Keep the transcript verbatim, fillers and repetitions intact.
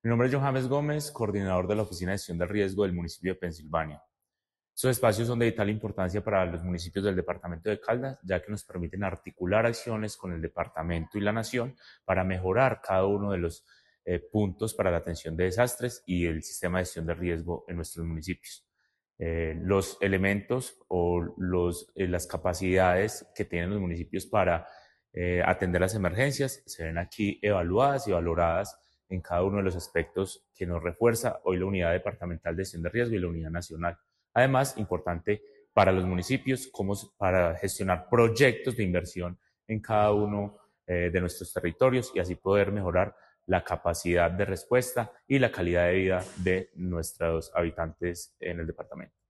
Mi nombre es Johannes Gómez, coordinador de la Oficina de Gestión del Riesgo del municipio de Pensilvania. Estos espacios son de vital importancia para los municipios del departamento de Caldas, ya que nos permiten articular acciones con el departamento y la nación para mejorar cada uno de los eh, puntos para la atención de desastres y el sistema de gestión de riesgo en nuestros municipios. Eh, los elementos o los, eh, las capacidades que tienen los municipios para eh, atender las emergencias se ven aquí evaluadas y valoradas en cada uno de los aspectos que nos refuerza hoy la Unidad Departamental de Gestión de Riesgo y la Unidad Nacional. Además, importante para los municipios como para gestionar proyectos de inversión en cada uno eh, de nuestros territorios y así poder mejorar la capacidad de respuesta y la calidad de vida de nuestros habitantes en el departamento.